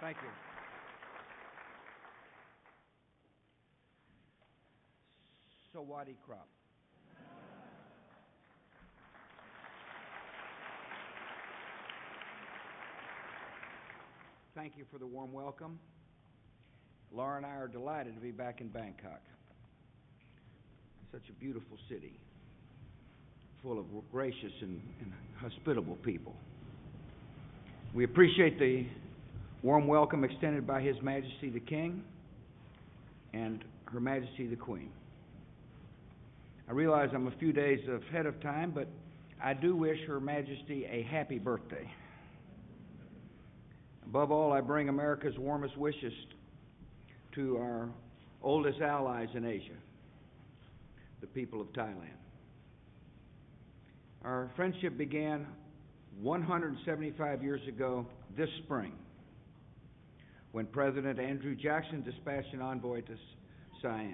Thank you. Sawadi Crop. Thank you for the warm welcome. Laura and I are delighted to be back in Bangkok. Such a beautiful city, full of gracious and hospitable people. We appreciate the warm welcome extended by His Majesty the King and Her Majesty the Queen. I realize I'm a few days ahead of time, but I do wish Her Majesty a happy birthday. Above all, I bring America's warmest wishes to our oldest allies in Asia, the people of Thailand. Our friendship began 175 years ago this spring, when President Andrew Jackson dispatched an envoy to Siam.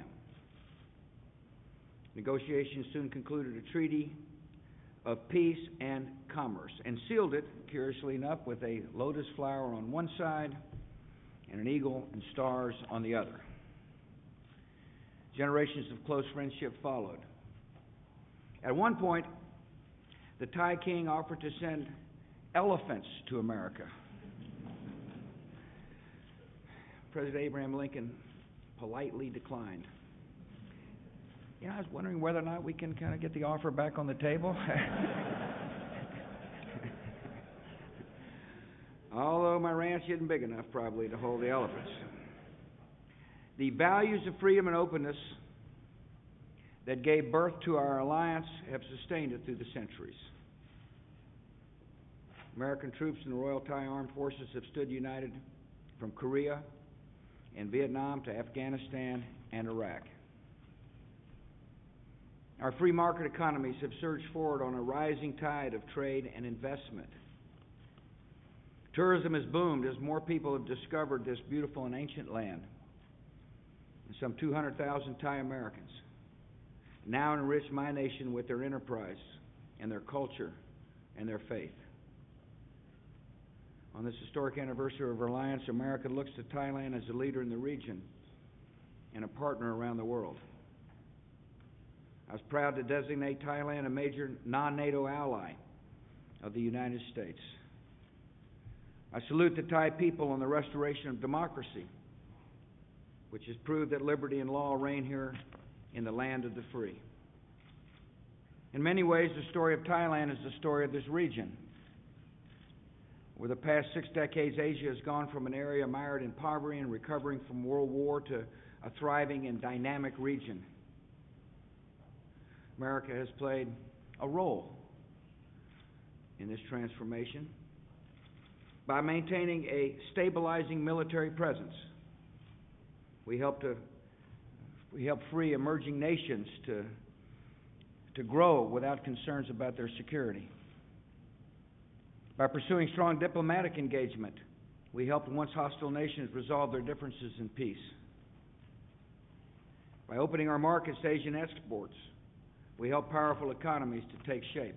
Negotiations soon concluded a treaty of peace and commerce, and sealed it, curiously enough, with a lotus flower on one side and an eagle and stars on the other. Generations of close friendship followed. At one point, the Thai king offered to send elephants to America. President Abraham Lincoln politely declined. I was wondering whether or not we can kind of get the offer back on the table. Although my ranch isn't big enough probably to hold the elephants. The values of freedom and openness that gave birth to our alliance have sustained it through the centuries. American troops in the Royal Thai Armed Forces have stood united from Korea and Vietnam to Afghanistan and Iraq. Our free market economies have surged forward on a rising tide of trade and investment. Tourism has boomed as more people have discovered this beautiful and ancient land. And some 200,000 Thai Americans now enrich my nation with their enterprise and their culture and their faith. On this historic anniversary of our alliance, America looks to Thailand as a leader in the region and a partner around the world. I was proud to designate Thailand a major non-NATO ally of the United States. I salute the Thai people on the restoration of democracy, which has proved that liberty and law reign here in the land of the free. In many ways, the story of Thailand is the story of this region. Over the past 6 decades, Asia has gone from an area mired in poverty and recovering from World War to a thriving and dynamic region. America has played a role in this transformation by maintaining a stabilizing military presence. We help free emerging nations to grow without concerns about their security. By pursuing strong diplomatic engagement, we help once hostile nations resolve their differences in peace. By opening our markets to Asian exports, we help powerful economies to take shape.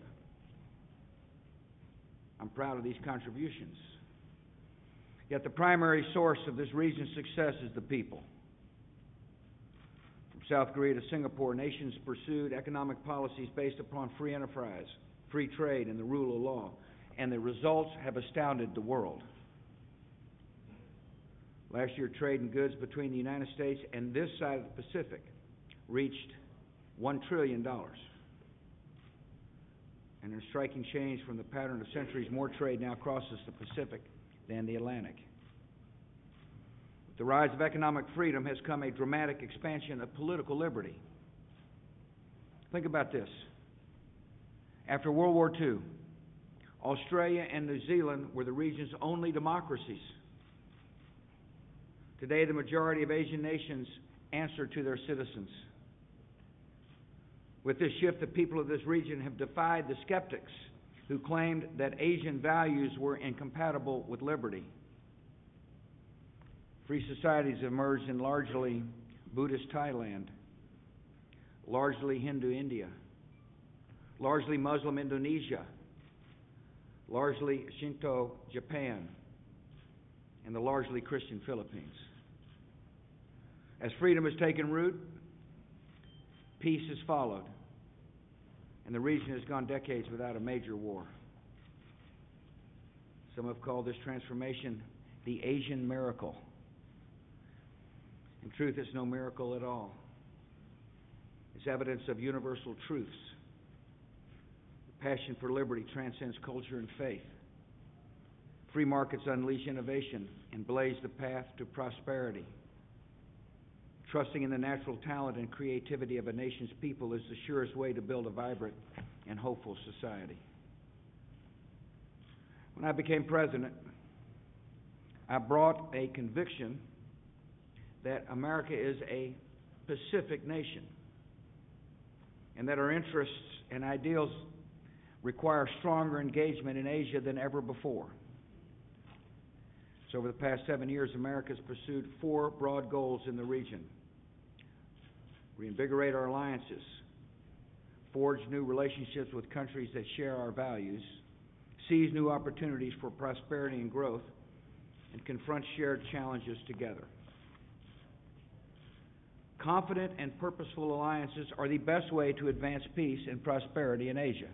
I'm proud of these contributions. Yet the primary source of this region's success is the people. From South Korea to Singapore, nations pursued economic policies based upon free enterprise, free trade, and the rule of law, and the results have astounded the world. Last year, trade in goods between the United States and this side of the Pacific reached $1 trillion. And in a striking change from the pattern of centuries, more trade now crosses the Pacific than the Atlantic. With the rise of economic freedom has come a dramatic expansion of political liberty. Think about this. After World War II, Australia and New Zealand were the region's only democracies. Today, the majority of Asian nations answer to their citizens. With this shift, the people of this region have defied the skeptics who claimed that Asian values were incompatible with liberty. Free societies emerged in largely Buddhist Thailand, largely Hindu India, largely Muslim Indonesia, largely Shinto Japan, and the largely Christian Philippines. As freedom has taken root, peace has followed, and the region has gone decades without a major war. Some have called this transformation the Asian miracle. In truth, it's no miracle at all. It's evidence of universal truths. The passion for liberty transcends culture and faith. Free markets unleash innovation and blaze the path to prosperity. Trusting in the natural talent and creativity of a nation's people is the surest way to build a vibrant and hopeful society. When I became president, I brought a conviction that America is a Pacific nation and that our interests and ideals require stronger engagement in Asia than ever before. So over the past 7 years, America has pursued 4 broad goals in the region: reinvigorate our alliances, forge new relationships with countries that share our values, seize new opportunities for prosperity and growth, and confront shared challenges together. Confident and purposeful alliances are the best way to advance peace and prosperity in Asia.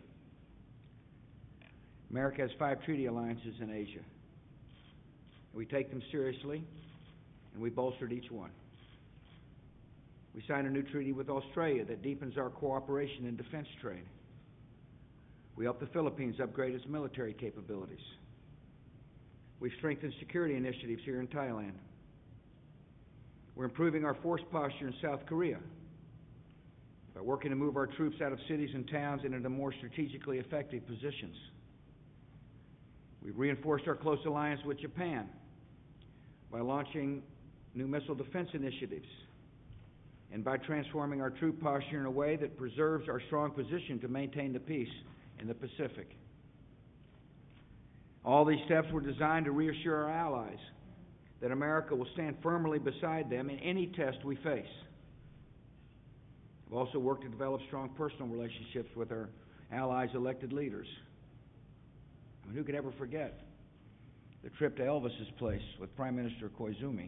America has 5 treaty alliances in Asia. We take them seriously, and we bolstered each one. We signed a new treaty with Australia that deepens our cooperation in defense trade. We help the Philippines upgrade its military capabilities. We've strengthened security initiatives here in Thailand. We're improving our force posture in South Korea by working to move our troops out of cities and towns and into more strategically effective positions. We've reinforced our close alliance with Japan by launching new missile defense initiatives and by transforming our troop posture in a way that preserves our strong position to maintain the peace in the Pacific. All these steps were designed to reassure our allies that America will stand firmly beside them in any test we face. We've also worked to develop strong personal relationships with our allies' elected leaders. I mean, who could ever forget the trip to Elvis's place with Prime Minister Koizumi?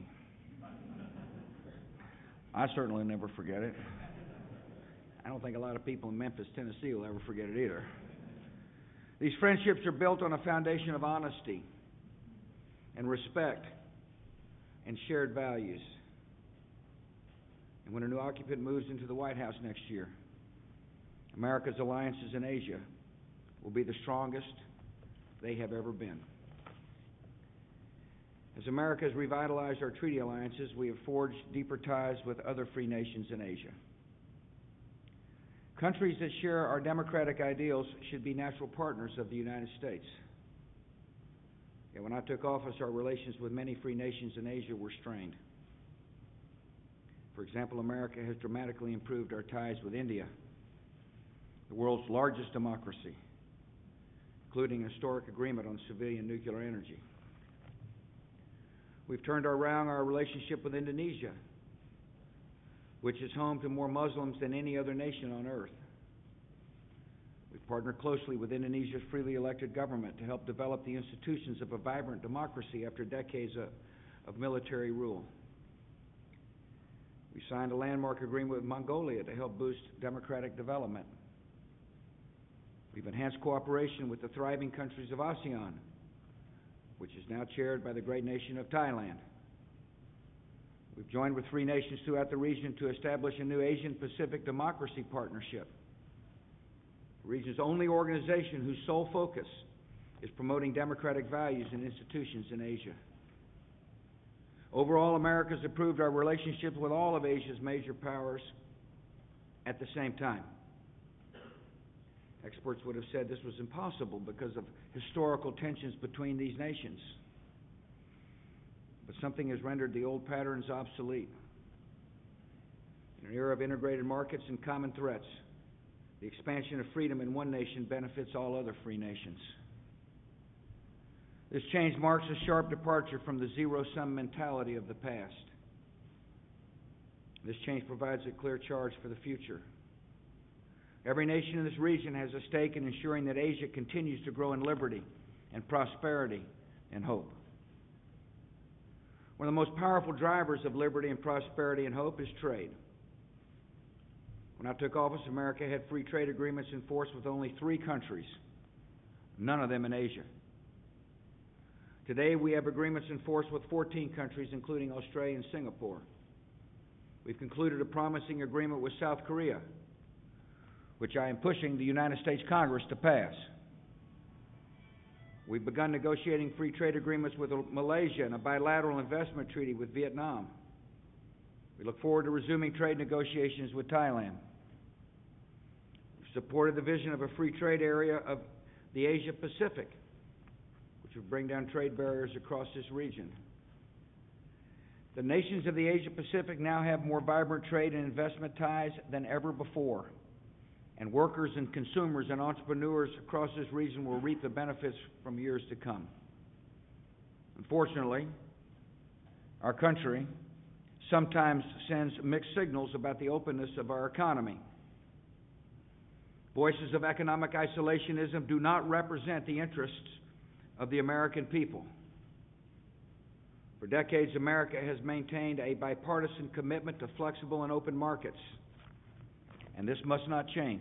I certainly never forget it. I don't think a lot of people in Memphis, Tennessee will ever forget it either. These friendships are built on a foundation of honesty and respect and shared values. And when a new occupant moves into the White House next year, America's alliances in Asia will be the strongest they have ever been. As America has revitalized our treaty alliances, we have forged deeper ties with other free nations in Asia. Countries that share our democratic ideals should be natural partners of the United States. Yet when I took office, our relations with many free nations in Asia were strained. For example, America has dramatically improved our ties with India, the world's largest democracy, including a historic agreement on civilian nuclear energy. We've turned around our relationship with Indonesia, which is home to more Muslims than any other nation on earth. We've partnered closely with Indonesia's freely elected government to help develop the institutions of a vibrant democracy after decades of military rule. We signed a landmark agreement with Mongolia to help boost democratic development. We've enhanced cooperation with the thriving countries of ASEAN, which is now chaired by the great nation of Thailand. We've joined with free nations throughout the region to establish a new Asian-Pacific Democracy Partnership, the region's only organization whose sole focus is promoting democratic values and institutions in Asia. Overall, America has improved our relationships with all of Asia's major powers at the same time. Experts would have said this was impossible because of historical tensions between these nations. But something has rendered the old patterns obsolete. In an era of integrated markets and common threats, the expansion of freedom in one nation benefits all other free nations. This change marks a sharp departure from the zero-sum mentality of the past. This change provides a clear charge for the future. Every nation in this region has a stake in ensuring that Asia continues to grow in liberty and prosperity and hope. One of the most powerful drivers of liberty and prosperity and hope is trade. When I took office, America had free trade agreements in force with only 3 countries, none of them in Asia. Today, we have agreements in force with 14 countries, including Australia and Singapore. We've concluded a promising agreement with South Korea, which I am pushing the United States Congress to pass. We've begun negotiating free trade agreements with Malaysia and a bilateral investment treaty with Vietnam. We look forward to resuming trade negotiations with Thailand. We've supported the vision of a free trade area of the Asia Pacific, which would bring down trade barriers across this region. The nations of the Asia Pacific now have more vibrant trade and investment ties than ever before, and workers and consumers and entrepreneurs across this region will reap the benefits from years to come. Unfortunately, our country sometimes sends mixed signals about the openness of our economy. Voices of economic isolationism do not represent the interests of the American people. For decades, America has maintained a bipartisan commitment to flexible and open markets, and this must not change.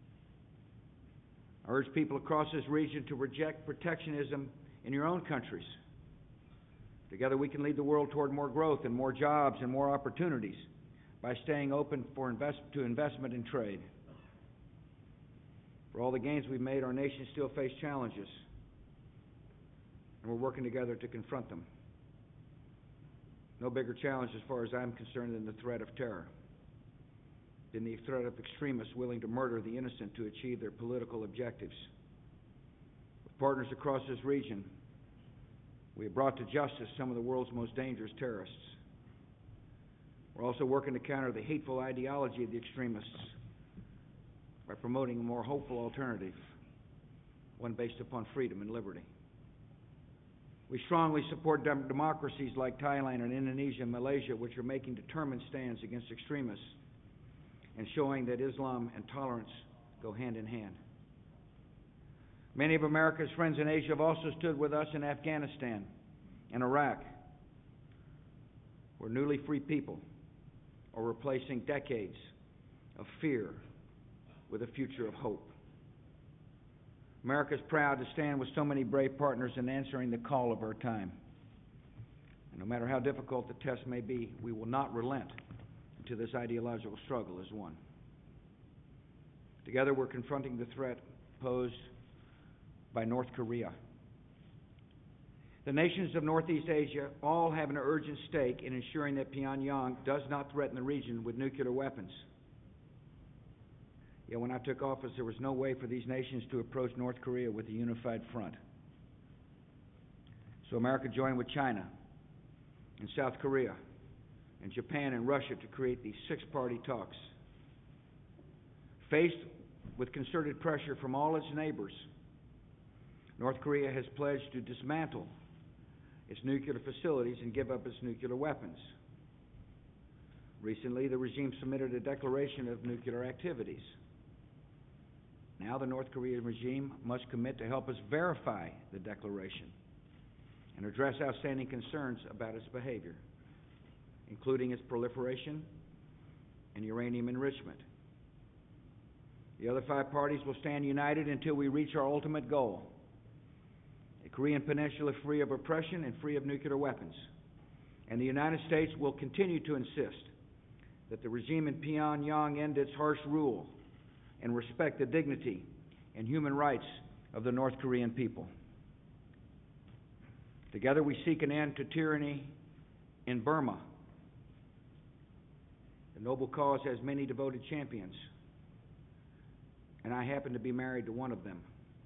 I urge people across this region to reject protectionism in your own countries. Together we can lead the world toward more growth and more jobs and more opportunities by staying open to investment and trade. For all the gains we've made, our nation still faces challenges, and we're working together to confront them. No bigger challenge, as far as I'm concerned, than the threat of terror, than the threat of extremists willing to murder the innocent to achieve their political objectives. With partners across this region, we have brought to justice some of the world's most dangerous terrorists. We're also working to counter the hateful ideology of the extremists by promoting a more hopeful alternative, one based upon freedom and liberty. We strongly support democracies like Thailand and Indonesia and Malaysia, which are making determined stands against extremists and showing that Islam and tolerance go hand in hand. Many of America's friends in Asia have also stood with us in Afghanistan and Iraq, where newly free people are replacing decades of fear with a future of hope. America is proud to stand with so many brave partners in answering the call of our time. And no matter how difficult the test may be, we will not relent until this ideological struggle is won. Together we're confronting the threat posed by North Korea. The nations of Northeast Asia all have an urgent stake in ensuring that Pyongyang does not threaten the region with nuclear weapons. Yet when I took office, there was no way for these nations to approach North Korea with a unified front. So America joined with China and South Korea and Japan and Russia to create these 6-party talks. Faced with concerted pressure from all its neighbors, North Korea has pledged to dismantle its nuclear facilities and give up its nuclear weapons. Recently, the regime submitted a declaration of nuclear activities. Now the North Korean regime must commit to help us verify the declaration and address outstanding concerns about its behavior, including its proliferation and uranium enrichment. The other 5 parties will stand united until we reach our ultimate goal: a Korean peninsula free of oppression and free of nuclear weapons. And the United States will continue to insist that the regime in Pyongyang end its harsh rule and respect the dignity and human rights of the North Korean people. Together we seek an end to tyranny in Burma. The noble cause has many devoted champions, and I happen to be married to one of them.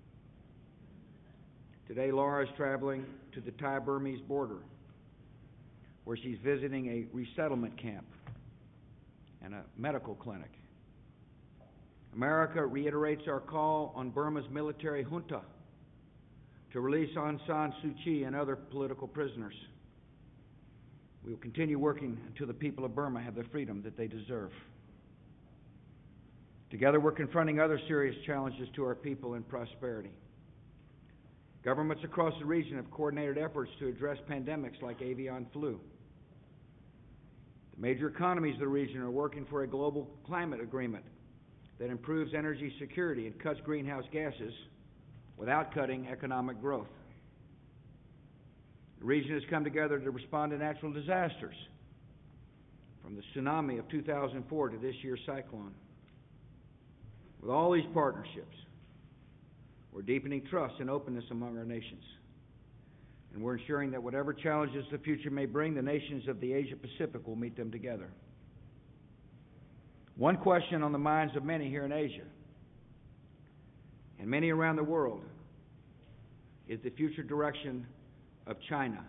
Today, Laura is traveling to the Thai-Burmese border, where she's visiting a resettlement camp and a medical clinic. America reiterates our call on Burma's military junta to release Aung San Suu Kyi and other political prisoners. We will continue working until the people of Burma have the freedom that they deserve. Together, we're confronting other serious challenges to our people and prosperity. Governments across the region have coordinated efforts to address pandemics like avian flu The major economies of the region are working for a global climate agreement that improves energy security and cuts greenhouse gases without cutting economic growth. The region has come together to respond to natural disasters, from the tsunami of 2004 to this year's cyclone. With all these partnerships, we're deepening trust and openness among our nations. And we're ensuring that whatever challenges the future may bring, the nations of the Asia Pacific will meet them together. One question on the minds of many here in Asia and many around the world is the future direction of China.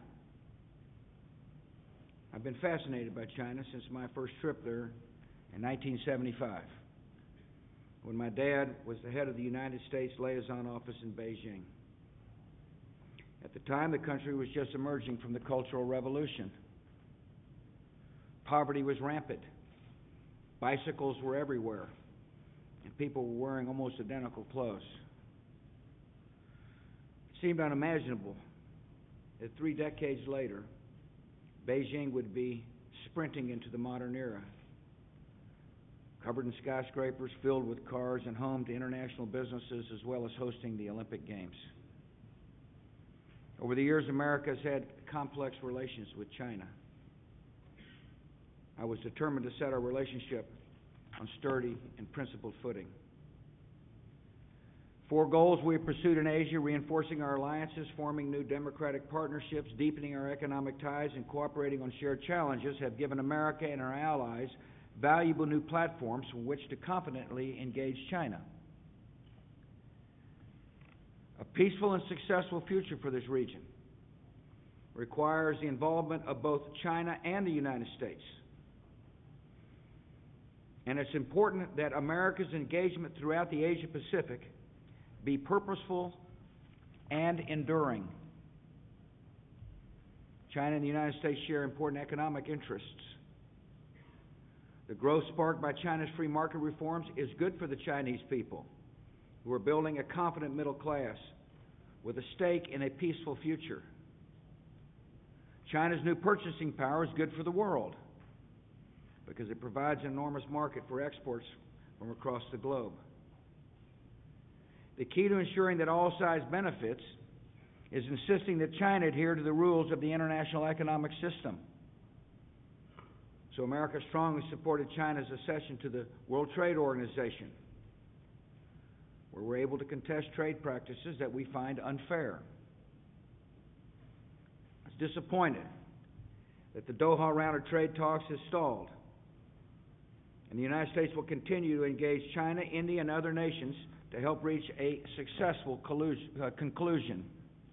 I've been fascinated by China since my first trip there in 1975, when my dad was the head of the United States Liaison Office in Beijing. At the time, the country was just emerging from the Cultural Revolution. Poverty was rampant. Bicycles were everywhere, and people were wearing almost identical clothes. It seemed unimaginable that 3 decades later, Beijing would be sprinting into the modern era, covered in skyscrapers, filled with cars, and home to international businesses, as well as hosting the Olympic Games. Over the years, America has had complex relations with China. I was determined to set our relationship on sturdy and principled footing. 4 goals we have pursued in Asia: reinforcing our alliances, forming new democratic partnerships, deepening our economic ties, and cooperating on shared challenges, have given America and our allies valuable new platforms from which to confidently engage China. A peaceful and successful future for this region requires the involvement of both China and the United States. And it's important that America's engagement throughout the Asia Pacific be purposeful and enduring. China and the United States share important economic interests. The growth sparked by China's free market reforms is good for the Chinese people, who are building a confident middle class with a stake in a peaceful future. China's new purchasing power is good for the world because it provides an enormous market for exports from across the globe. The key to ensuring that all sides benefits is insisting that China adhere to the rules of the international economic system. So America strongly supported China's accession to the World Trade Organization, where we're able to contest trade practices that we find unfair. I was disappointed that the Doha round of trade talks has stalled, and the United States will continue to engage China, India, and other nations to help reach a successful conclusion.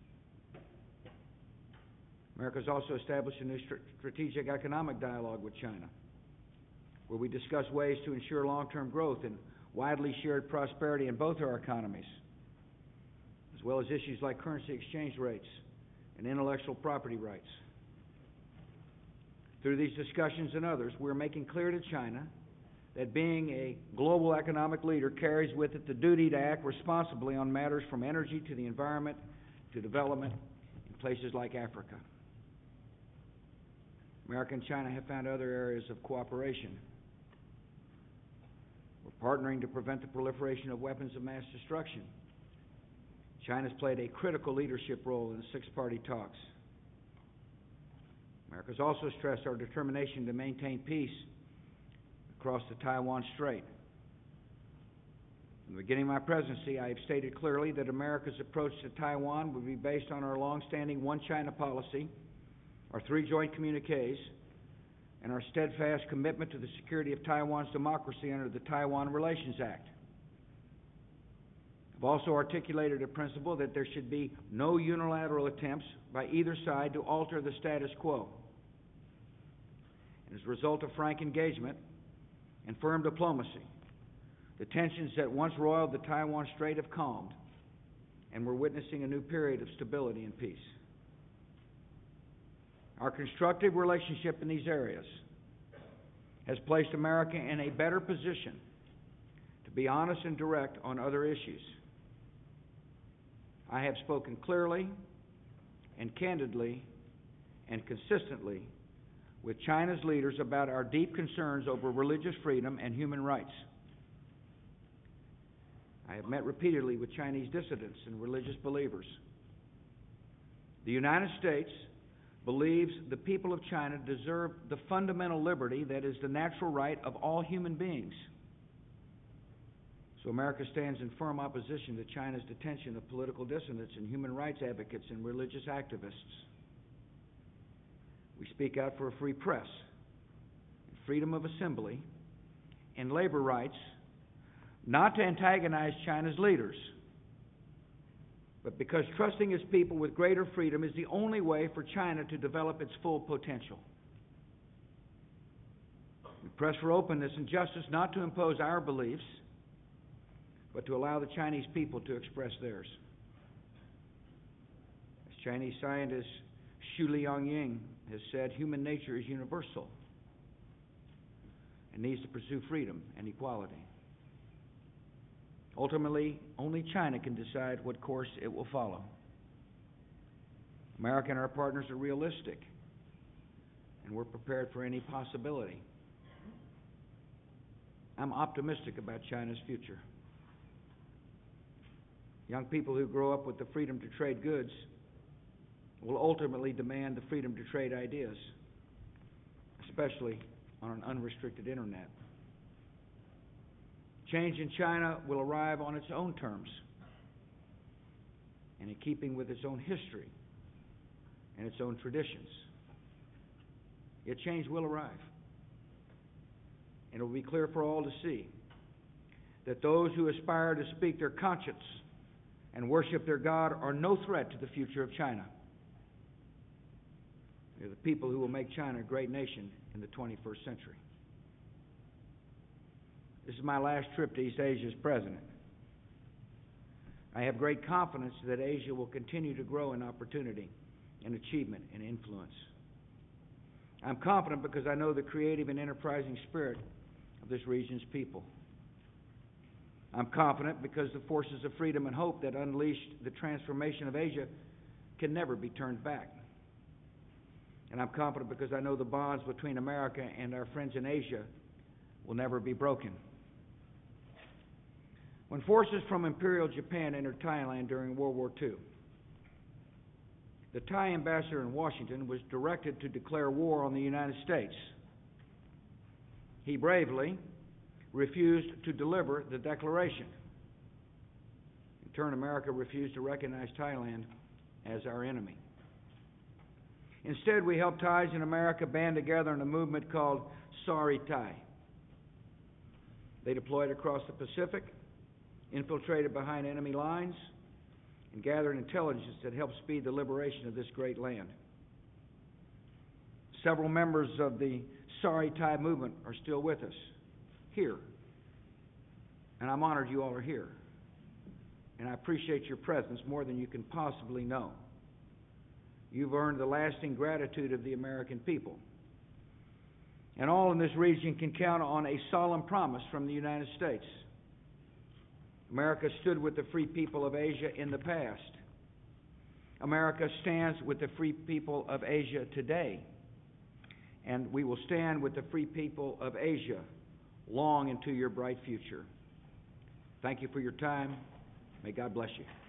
America has also established a new strategic economic dialogue with China, where we discuss ways to ensure long-term growth and widely shared prosperity in both our economies, as well as issues like currency exchange rates and intellectual property rights. Through these discussions and others, we're making clear to China that being a global economic leader carries with it the duty to act responsibly on matters from energy to the environment to development in places like Africa. America and China have found other areas of cooperation. We're partnering to prevent the proliferation of weapons of mass destruction. China's played a critical leadership role in the 6-party talks. America's also stressed our determination to maintain peace across the Taiwan Strait. From the beginning of my presidency, I have stated clearly that America's approach to Taiwan would be based on our long-standing One China policy, our 3 joint communiques, and our steadfast commitment to the security of Taiwan's democracy under the Taiwan Relations Act. I've also articulated a principle that there should be no unilateral attempts by either side to alter the status quo. And as a result of frank engagement and firm diplomacy, the tensions that once roiled the Taiwan Strait have calmed, and we're witnessing a new period of stability and peace. Our constructive relationship in these areas has placed America in a better position to be honest and direct on other issues. I have spoken clearly and candidly and consistently with China's leaders about our deep concerns over religious freedom and human rights. I have met repeatedly with Chinese dissidents and religious believers. The United States believes the people of China deserve the fundamental liberty that is the natural right of all human beings. So America stands in firm opposition to China's detention of political dissidents and human rights advocates and religious activists. We speak out for a free press, freedom of assembly, and labor rights, not to antagonize China's leaders, but because trusting its people with greater freedom is the only way for China to develop its full potential. We press for openness and justice, not to impose our beliefs, but to allow the Chinese people to express theirs. As Chinese scientist Xu Liangying has said, human nature is universal and needs to pursue freedom and equality. Ultimately, only China can decide what course it will follow. America and our partners are realistic, and we're prepared for any possibility. I'm optimistic about China's future. Young people who grow up with the freedom to trade goods will ultimately demand the freedom to trade ideas, especially on an unrestricted internet. Change in China will arrive on its own terms and in keeping with its own history and its own traditions. Yet change will arrive. And it will be clear for all to see that those who aspire to speak their conscience and worship their God are no threat to the future of China. They're the people who will make China a great nation in the 21st century. This is my last trip to East Asia as president. I have great confidence that Asia will continue to grow in opportunity and achievement and influence. I'm confident because I know the creative and enterprising spirit of this region's people. I'm confident because the forces of freedom and hope that unleashed the transformation of Asia can never be turned back. And I'm confident because I know the bonds between America and our friends in Asia will never be broken. When forces from Imperial Japan entered Thailand during World War II, the Thai ambassador in Washington was directed to declare war on the United States. He bravely refused to deliver the declaration. In turn, America refused to recognize Thailand as our enemy. Instead, we helped Thais in America band together in a movement called Sorry Thai. They deployed across the Pacific, infiltrated behind enemy lines, and gathered intelligence that helped speed the liberation of this great land. Several members of the Sorry Thai movement are still with us, here. And I'm honored you all are here. And I appreciate your presence more than you can possibly know. You've earned the lasting gratitude of the American people. And all in this region can count on a solemn promise from the United States. America stood with the free people of Asia in the past. America stands with the free people of Asia today. And we will stand with the free people of Asia long into your bright future. Thank you for your time. May God bless you.